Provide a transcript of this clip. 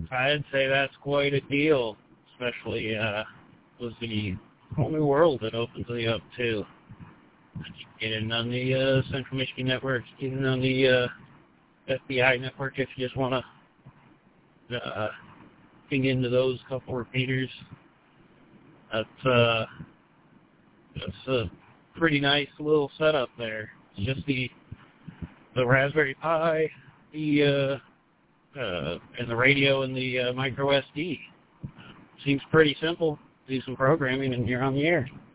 I'd say that's quite a deal, especially with the whole new world that opens you up to. Get in on the Central Michigan Network, get in on the FBI Network if you just want to ping into those couple repeaters. That's a pretty nice little setup there. It's just the Raspberry Pi, and the radio and the micro SD. Seems pretty simple. Do some programming and you're on the air.